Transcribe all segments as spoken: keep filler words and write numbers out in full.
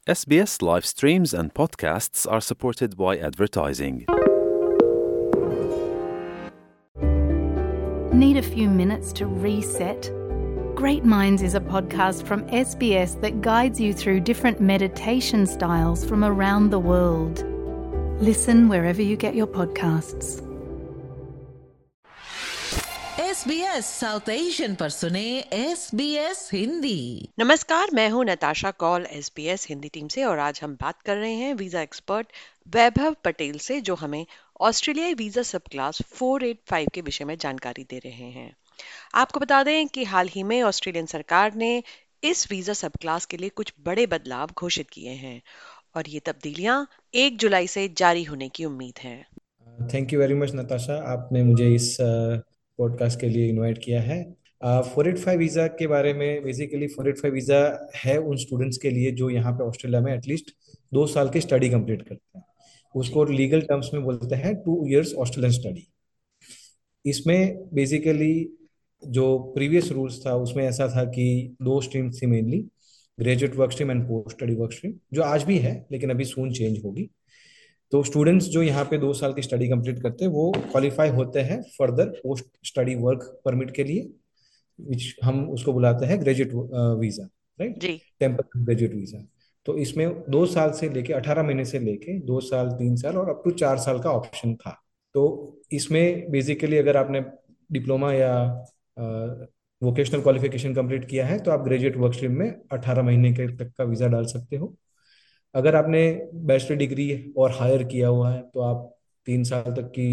S B S live streams and podcasts are supported by advertising. Need a few minutes to reset? Great Minds is a podcast from S B S that guides you through different meditation styles from around the world. Listen wherever you get your podcasts. S B S South Asian पर सुने S B S Hindi. नमस्कार, मैं हूं Natasha Kaul S B S Hindi team से और आज हम बात कर रहे हैं वीजा एक्सपर्ट वैभव पटेल से, जो हमें ऑस्ट्रेलियाई वीजा सब क्लास चार सौ पचासी के विषय में जानकारी दे रहे हैं। आपको बता दें कि हाल ही में ऑस्ट्रेलियन सरकार ने इस वीजा सब क्लास के लिए कुछ बड़े बदलाव घोषित किए हैं और ये तब्दीलियां एक जुलाई से जारी होने की उम्मीद है। Thank you very much Natasha, आपने मुझे इस पॉडकास्ट के लिए इनवाइट किया है। फोर एट फाइव वीज़ा के बारे में, basically four eight five visa है उन स्टूडेंट्स के लिए जो यहाँ पे ऑस्ट्रेलिया में एटलीस्ट दो साल की स्टडी कंप्लीट करते हैं। उसको लीगल टर्म्स में बोलते हैं टू इयर्स ऑस्ट्रेलियन स्टडी। इसमें बेसिकली जो प्रीवियस रूल्स था उसमें ऐसा था कि दो स्ट्रीम थी mainly, graduate work stream and post study work stream, जो आज भी है लेकिन अभी सून चेंज होगी। तो स्टूडेंट्स जो यहाँ पे दो साल की स्टडी कंप्लीट करते हैं वो क्वालिफाई होते हैं further post study work permit के लिए, विच हम उसको बुलाते हैं graduate visa, right, temporary graduate visa. तो इसमें दो साल से लेके अठारह महीने से लेके दो साल, तीन साल और अप टू चार साल का ऑप्शन था। तो इसमें बेसिकली अगर आपने डिप्लोमा या वोकेशनल क्वालिफिकेशन कंप्लीट किया है तो आप ग्रेजुएट वर्क स्ट्रीम में अठारह महीने के तक का वीजा डाल सकते हो। अगर आपने बैचलर डिग्री और हायर किया हुआ है तो आप तीन साल तक की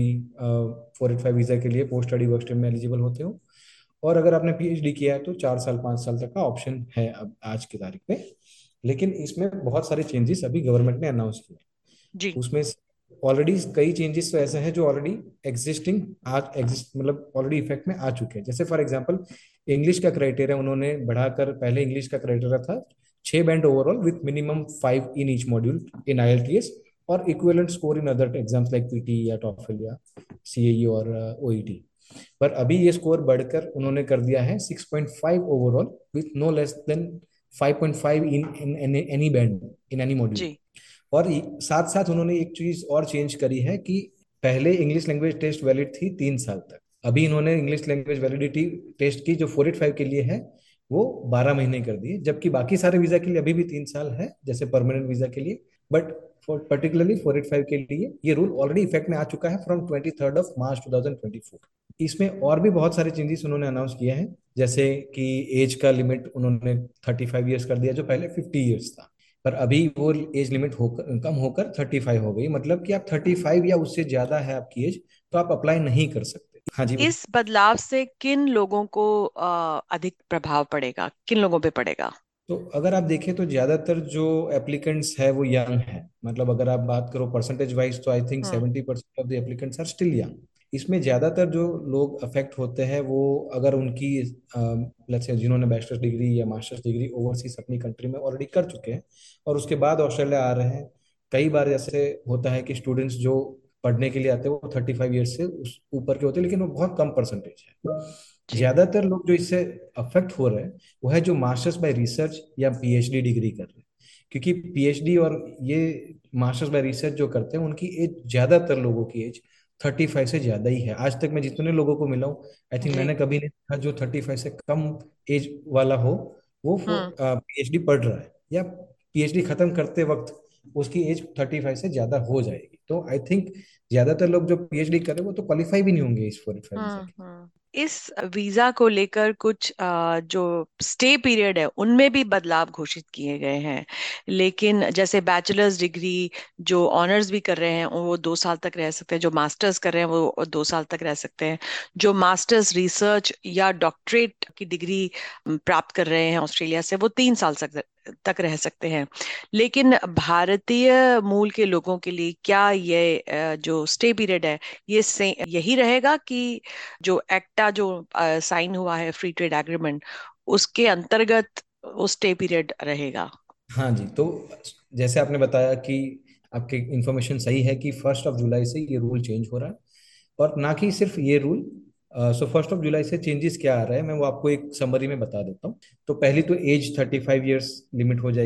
फोर एट फाइव वीज़ा के लिए पोस्ट स्टडी वर्क स्ट्रीम में एलिजिबल होते हो। और अगर आपने पीएचडी किया है तो चार साल पाँच साल तक का ऑप्शन है अब आज की तारीख में। लेकिन इसमें बहुत सारे चेंजेस अभी गवर्नमेंट ने अनाउंस किए। उसमें ऑलरेडी कई चेंजेस तो ऐसे हैं जो ऑलरेडी एग्जिस्टिंग आज एग्जिस्ट मतलब ऑलरेडी इफेक्ट में आ चुके हैं। जैसे फॉर एग्जांपल इंग्लिश का क्राइटेरिया उन्होंने बढ़ाकर, पहले इंग्लिश का क्राइटेरिया था छह band overall with minimum five in each module in I E L T S equivalent score in other exams like PT या टॉफल या सीएई और ओईटी। पर अभी ये स्कोर बढ़कर उन्होंने कर दिया है six point five overall with no less than five point five in any band in any module. और साथ साथ उन्होंने एक चीज और चेंज करी है कि पहले इंग्लिश लैंग्वेज टेस्ट वैलिड थी तीन साल तक, अभी इन्होंने इंग्लिश लैंग्वेज वैलिडिटी टेस्ट की जो फोर एट फाइव के लिए है वो बारह महीने कर दिए, जबकि बाकी सारे वीजा के लिए अभी भी तीन साल है जैसे परमानेंट वीजा के लिए। But particularly four eight five के लिए ये रूल ऑलरेडी इफेक्ट में आ चुका है from twenty third of March two thousand twenty four. इसमें और भी बहुत सारे चेंजेस उन्होंने अनाउंस किए हैं, जैसे कि एज का लिमिट उन्होंने थर्टी फाइव ईयर्स कर दिया जो पहले फिफ्टी ईयर्स था, पर अभी वो एज लिमिट होकर कम होकर थर्टी फाइव हो गई। मतलब कि आप थर्टी फाइव या उससे ज्यादा है आपकी एज तो आप अप्लाई नहीं कर सकते। हाँ जी। इस बदलाव से किन लोगों को आ, अधिक प्रभाव पड़ेगा, किन लोगों पे पड़ेगा? तो अगर आप देखें तो ज्यादातर जो एप्लीकेंट्स है वो यंग है। मतलब अगर आप बात करो परसेंटेज वाइज तो I think seventy percent of the applicants are still young. इसमें ज्यादातर जो लोग अफेक्ट होते हैं वो अगर उनकी लेट्स से जिन्होंने बैचलर्स डिग्री या मास्टर्स डिग्री ओवरसीज अपनी कंट्री में ऑलरेडी कर चुके हैं और उसके बाद ऑस्ट्रेलिया आ रहे हैं। कई बार जैसे होता है कि स्टूडेंट्स जो पढ़ने के लिए आते हैं वो थर्टी फाइव ईयर्स से उस ऊपर के होते हैं, लेकिन वो बहुत कम परसेंटेज है। ज्यादातर लोग जो इससे अफेक्ट हो रहे हैं वो है जो मास्टर्स बाय रिसर्च या पीएचडी डिग्री कर रहे हैं, क्योंकि पीएचडी और ये मास्टर्स बाय रिसर्च जो करते हैं उनकी एज, ज्यादातर लोगों की एज थर्टी फाइव से ज्यादा ही है। आज तक मैं जितने लोगों को मिला हूँ आई थिंक मैंने कभी नहीं देखा जो थर्टी फाइव से कम एज वाला हो वो पीएचडी पढ़ रहा है या पीएचडी खत्म करते वक्त उसकी एज थर्टी फाइव से ज्यादा हो जाएगी। तो आई थिंक ज्यादातर लोग जो पीएचडी कर रहे हैं वो तो क्वालिफाई भी नहीं होंगे इस फोर एट फाइव वीजा के। इस वीजा को लेकर कुछ आ, जो स्टे पीरियड है उनमें भी बदलाव घोषित किए गए हैं, लेकिन जैसे बैचलर्स डिग्री जो ऑनर्स भी कर रहे हैं वो दो साल तक रह सकते हैं, जो मास्टर्स कर रहे हैं वो दो साल तक रह सकते हैं, जो मास्टर्स रिसर्च या डॉक्टरेट की डिग्री प्राप्त कर रहे हैं ऑस्ट्रेलिया से वो तीन साल तक तक रह सकते हैं। लेकिन भारतीय मूल के लोगों के लिए क्या ये जो स्टे पीरियड है ये यही रहेगा कि जो एक्टा जो साइन हुआ है फ्री ट्रेड एग्रीमेंट उसके अंतर्गत वो स्टे पीरियड रहेगा? हाँ जी, तो जैसे आपने बताया कि आपकी इंफॉर्मेशन सही है कि फर्स्ट ऑफ जुलाई से ये रूल चेंज हो रहा है। और ना कि सिर्फ ये rule, so first of July से चेंजेस क्या आ रहा है मैं वो आपको एक समरी में बता देता हूँ। तो पहली तो age thirty five years limit हो जाएगी।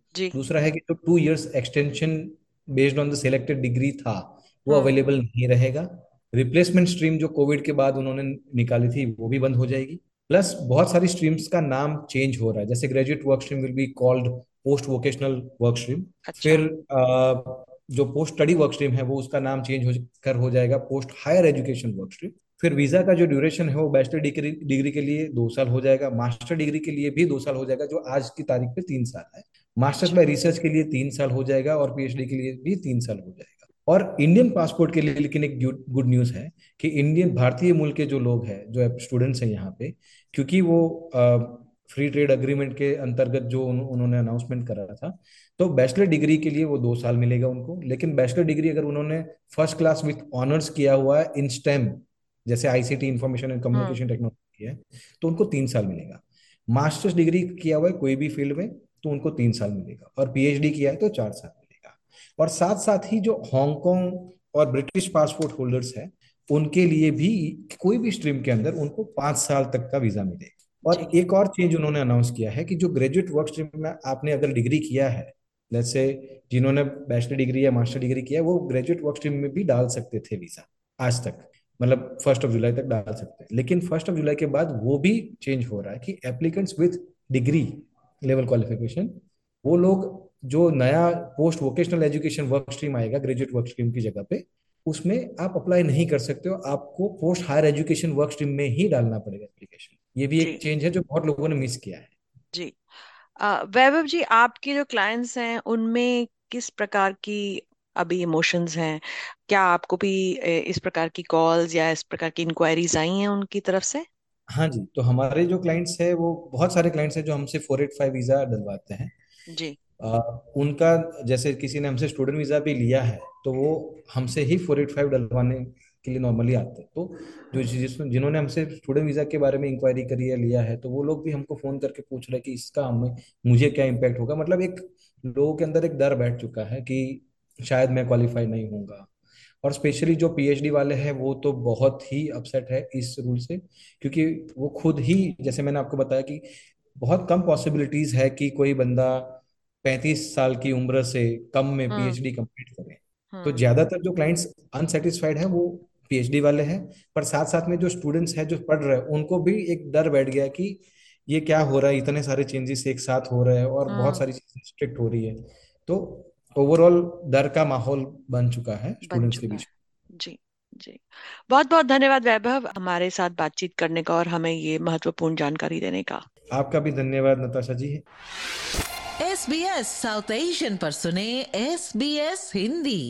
जी। दूसरा है कि जो two years extension based on the selected degree था वो हम्म। अवेलेबल नहीं रहेगा। रिप्लेसमेंट स्ट्रीम जो कोविड के बाद उन्होंने निकाली थी वो भी बंद हो जाएगी। प्लस बहुत सारी स्ट्रीम्स का नाम चेंज हो रहा है, जैसे graduate work stream will be called post vocational work stream. अच्छा। फिर अ, जो पोस्ट स्टडी वर्क स्ट्रीम है वो उसका नाम चेंज हो कर हो जाएगा post higher education work stream. फिर वीजा का जो ड्यूरेशन है वो बैचलर डिग्री डिग्री के लिए दो साल हो जाएगा, मास्टर डिग्री के लिए भी दो साल हो जाएगा जो आज की तारीख पे तीन साल है, मास्टर्स अच्छा। बाय रिसर्च के लिए तीन साल हो जाएगा और पीएचडी के लिए भी तीन साल हो जाएगा। और इंडियन पासपोर्ट के लिए लेकिन एक गुड न्यूज है कि इंडियन भारतीय मूल के जो लोग हैं जो स्टूडेंट्स हैं यहाँ पे, क्योंकि वो फ्री ट्रेड अग्रीमेंट के अंतर्गत जो उन, उन्होंने अनाउंसमेंट करा था, तो बैचलर डिग्री के लिए वो दो साल मिलेगा उनको। लेकिन बैचलर डिग्री अगर उन्होंने फर्स्ट क्लास विथ ऑनर्स किया हुआ है इन स्टेम, जैसे ICT information and hmm. Communication technology है, तो उनको तीन साल मिलेगा। मास्टर्स डिग्री किया हुआ है कोई भी फील्ड में तो उनको तीन साल मिलेगा, और पीएचडी किया है तो चार साल मिलेगा। और साथ साथ ही जो हांगकांग और ब्रिटिश पासपोर्ट होल्डर्स है उनके लिए भी कोई भी स्ट्रीम के अंदर उनको पांच साल तक का वीजा मिलेगा। और जी। एक और चेंज उन्होंने अनाउंस किया है कि जो ग्रेजुएट वर्क स्ट्रीम में आपने अगर डिग्री किया है, जैसे जिन्होंने बैचलर डिग्री या मास्टर डिग्री किया है वो ग्रेजुएट वर्क स्ट्रीम में भी डाल सकते थे वीजा आज तक, मतलब फर्स्ट ऑफ जुलाई तक डाल सकते हैं। लेकिन फर्स्ट ऑफ जुलाई के बाद वो भी चेंज हो रहा है कि applicants with degree level qualification, वो लोग जो नया post vocational education work stream आएगा ग्रेजुएट वर्क स्ट्रीम की जगह पे, उसमें आप अप्लाई नहीं कर सकते हो, आपको post higher education work stream में ही डालना पड़ेगा एप्लीकेशन। ये भी जी। एक चेंज है जो बहुत लोगों ने मिस किया है। जी। अ, वैभव जी, आपके जो क्लाइंट्स हैं उनमें किस प्रकार की अभी इमोशंस हैं? क्या आपको भी ए, इस प्रकार की कॉल्स या इस प्रकार की इंक्वायरीज आई हैं उनकी तरफ से? हाँ जी, तो हमारे जो क्लाइंट्स हैं वो बहुत सारे क्लाइंट्स हैं जो हमसे फोर एट फाइव वीज़ा डलवाते हैं। जी। आ, उनका जैसे किसी ने हमसे स्टूडेंट वीज़ा भी लिया है तो वो हमसे ही फोर एट फाइव डलवाने के लिए नॉर्मली आते हैं। तो जो जिस जिन्होंने हमसे स्टूडेंट वीज़ा के बारे में इंक्वायरी करी है लिया है तो वो लोग भी हमको फ़ोन करके पूछ रहे हैं कि इसका हमें मुझे क्या इम्पैक्ट होगा। मतलब एक लोगों के अंदर एक डर बैठ चुका है कि शायद मैं क्वालिफाई नहीं होऊंगा। और स्पेशली जो पीएचडी वाले हैं वो तो बहुत ही अपसेट है इस रूल से, क्योंकि वो खुद ही, जैसे मैंने आपको बताया कि बहुत कम पॉसिबिलिटीज है कि कोई बंदा पैंतीस साल की उम्र से कम में हम्म। पीएचडी कंप्लीट करे। तो हम्म। ज्यादातर जो क्लाइंट्स अनसेटिस्फाइड हैं वो पीएचडी वाले हैं, पर साथ साथ में जो स्टूडेंट्स हैं जो पढ़ रहे हैं उनको भी एक डर बैठ गया कि ये क्या हो रहा है, इतने सारे चेंजेस एक साथ हो रहे हैं और बहुत हम्म। सारी चीजें स्ट्रिक्ट हो रही है। तो ओवरऑल डर का माहौल बन चुका है बन स्टूडेंट्स के चुका है। बीच। जी। जी। बहुत बहुत धन्यवाद वैभव, हमारे साथ बातचीत करने का और हमें ये महत्वपूर्ण जानकारी देने का। आपका भी धन्यवाद Natasha ji. SBS South Asian पर सुने SBS Hindi.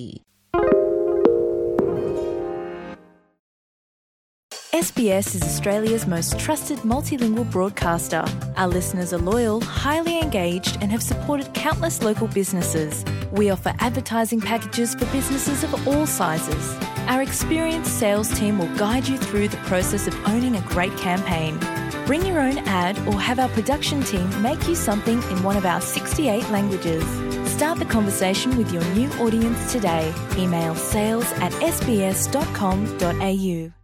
S B S is Australia's most trusted multilingual broadcaster. Our listeners are loyal, highly engaged, and have supported countless local businesses. We offer advertising packages for businesses of all sizes. Our experienced sales team will guide you through the process of owning a great campaign. Bring your own ad or have our production team make you something in one of our sixty-eight languages. Start the conversation with your new audience today. Email sales at s b s dot com dot a u.